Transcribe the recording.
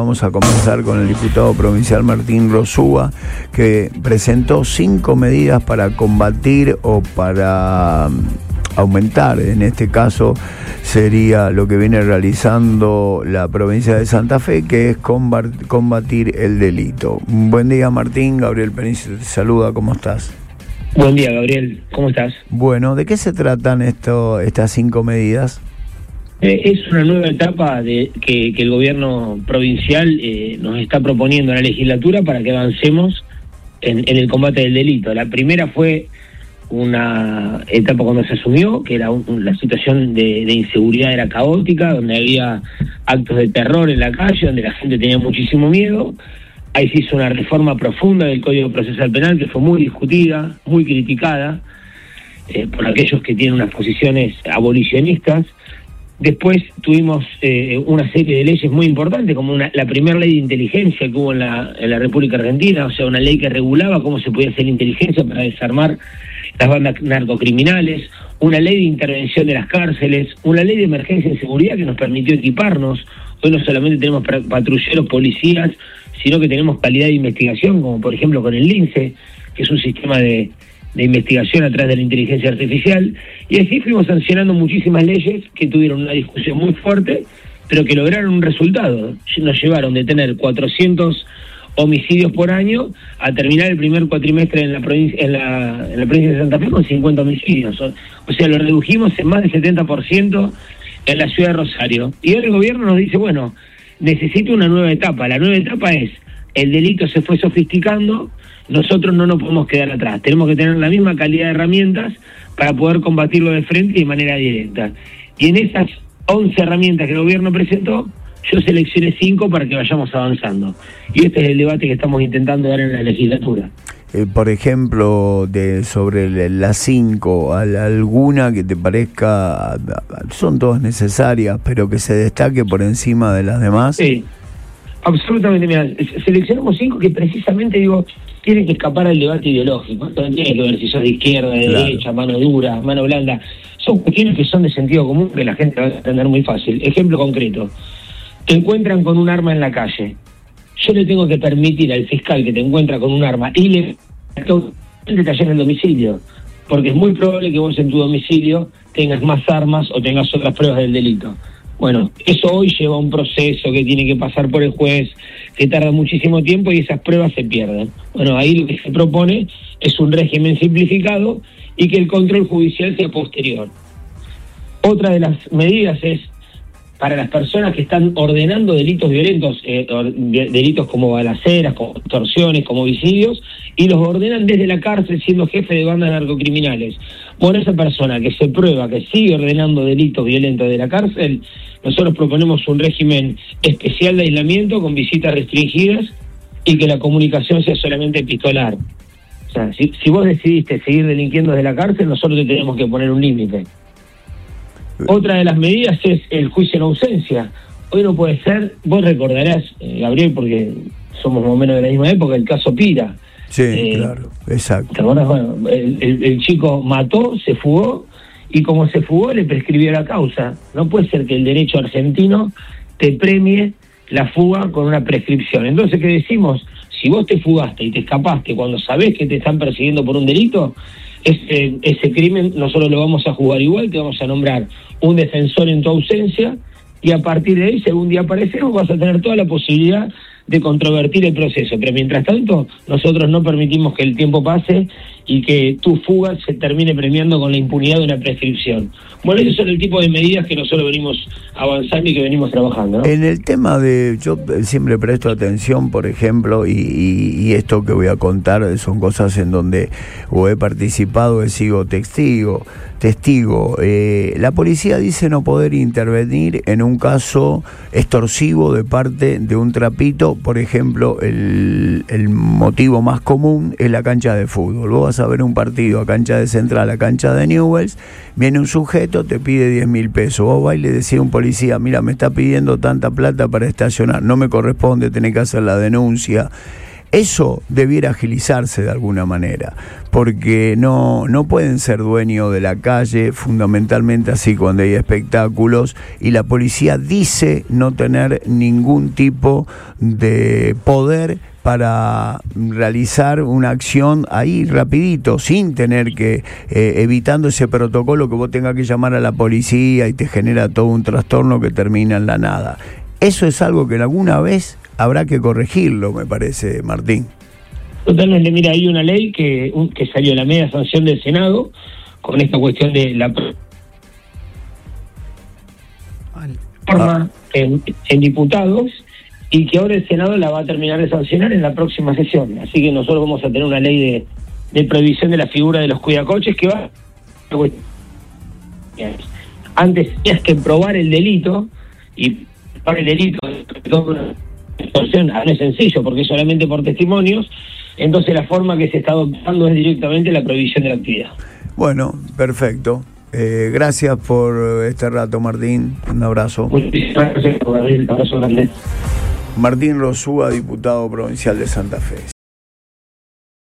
vamos a conversar con el diputado provincial Martín Rosúa, que presentó 5 medidas para combatir o para aumentar, en este caso sería lo que viene realizando la provincia de Santa Fe, que es combatir el delito. Buen día, Martín. Gabriel Penicio te saluda, ¿cómo estás? Buen día, Gabriel, ¿cómo estás? Bueno, ¿de qué se tratan estas 5 medidas? Es una nueva etapa que el gobierno provincial nos está proponiendo a la legislatura para que avancemos en el combate del delito. La primera fue una etapa cuando se asumió, que era la situación de inseguridad era caótica, donde había actos de terror en la calle, donde la gente tenía muchísimo miedo. Ahí se hizo una reforma profunda del Código Procesal Penal que fue muy discutida, muy criticada por aquellos que tienen unas posiciones abolicionistas. Después tuvimos una serie de leyes muy importantes, como la primera ley de inteligencia que hubo en la República Argentina, o sea, una ley que regulaba cómo se podía hacer inteligencia para desarmar las bandas narcocriminales, una ley de intervención de las cárceles, una ley de emergencia en seguridad que nos permitió equiparnos. Hoy no solamente tenemos patrulleros, policías, sino que tenemos calidad de investigación, como por ejemplo con el LINCE, que es un sistema de investigación a través de la inteligencia artificial, y así fuimos sancionando muchísimas leyes que tuvieron una discusión muy fuerte, pero que lograron un resultado. Nos llevaron de tener 400 homicidios por año a terminar el primer cuatrimestre en la provincia de Santa Fe con 50 homicidios. O sea, lo redujimos en más del 70% en la ciudad de Rosario. Y ahora el gobierno nos dice, bueno, necesito una nueva etapa. La nueva etapa es, el delito se fue sofisticando, nosotros no nos podemos quedar atrás. Tenemos que tener la misma calidad de herramientas para poder combatirlo de frente y de manera directa. Y en esas 11 herramientas que el gobierno presentó, yo seleccioné 5 para que vayamos avanzando. Y este es el debate que estamos intentando dar en la legislatura. Por ejemplo, sobre las 5, ¿alguna que te parezca, son todas necesarias, pero que se destaque por encima de las demás? Sí, absolutamente. Mira, seleccionamos 5 que precisamente, tienen que escapar al debate ideológico. No tiene que ver si sos de izquierda, de derecha, mano dura, mano blanda. Son cuestiones que son de sentido común, que la gente va a entender muy fácil. Ejemplo concreto. Te encuentran con un arma en la calle. Yo le tengo que permitir al fiscal que te encuentra con un arma y le taller en el domicilio, porque es muy probable que vos en tu domicilio tengas más armas o tengas otras pruebas del delito. Bueno, eso hoy lleva a un proceso que tiene que pasar por el juez, que tarda muchísimo tiempo y esas pruebas se pierden. Bueno, ahí lo que se propone es un régimen simplificado y que el control judicial sea posterior. Otra de las medidas es para las personas que están ordenando delitos violentos, delitos como balaceras, como extorsiones, como homicidios, y los ordenan desde la cárcel siendo jefe de bandas narcocriminales. Bueno, esa persona que se prueba que sigue ordenando delitos violentos de la cárcel, nosotros proponemos un régimen especial de aislamiento con visitas restringidas y que la comunicación sea solamente epistolar. O sea, si vos decidiste seguir delinquiendo desde la cárcel, nosotros te tenemos que poner un límite. Otra de las medidas es el juicio en ausencia. Hoy no puede ser, vos recordarás, Gabriel, porque somos más o menos de la misma época, el caso Pira. Sí, claro, exacto. ¿Te acordás? Bueno, el chico mató, se fugó, y como se fugó le prescribió la causa. No puede ser que el derecho argentino te premie la fuga con una prescripción. Entonces, ¿qué decimos? Si vos te fugaste y te escapaste cuando sabés que te están persiguiendo por un delito, ese crimen nosotros lo vamos a juzgar igual, te vamos a nombrar un defensor en tu ausencia, y a partir de ahí, según día aparecemos, vas a tener toda la posibilidad de controvertir el proceso. Pero mientras tanto, nosotros no permitimos que el tiempo pase y que tu fuga se termine premiando con la impunidad de una prescripción. Bueno, esos son el tipo de medidas que nosotros venimos avanzando y que venimos trabajando, ¿no? En el tema yo siempre presto atención, por ejemplo, y esto que voy a contar son cosas en donde o he participado, he sido testigo. La policía dice no poder intervenir en un caso extorsivo de parte de un trapito. Por ejemplo, el motivo más común es la cancha de fútbol. Vos vas a ver un partido a cancha de Central, a cancha de Newell's, viene un sujeto, te pide 10.000 pesos. Vos vas y le decís a un policía, mira, me está pidiendo tanta plata para estacionar, no me corresponde, tenés que hacer la denuncia. Eso debiera agilizarse de alguna manera, porque no pueden ser dueños de la calle, fundamentalmente así cuando hay espectáculos, y la policía dice no tener ningún tipo de poder para realizar una acción ahí rapidito, sin tener que, evitando ese protocolo que vos tengas que llamar a la policía y te genera todo un trastorno que termina en la nada. Eso es algo que alguna vez habrá que corregirlo, me parece, Martín. Totalmente, mira, hay una ley que salió, la media sanción del Senado, con esta cuestión de la forma en diputados, y que ahora el Senado la va a terminar de sancionar en la próxima sesión. Así que nosotros vamos a tener una ley de prohibición de la figura de los cuidacoches que va... Antes tenías que probar el delito, y probar el delito de extorsión no es sencillo porque es solamente por testimonios. Entonces la forma que se está adoptando es directamente la prohibición de la actividad. Bueno, perfecto. Gracias por este rato, Martín. Un abrazo. Muchísimas gracias, Gabriel. Un abrazo grande. Martín Rosúa, diputado provincial de Santa Fe.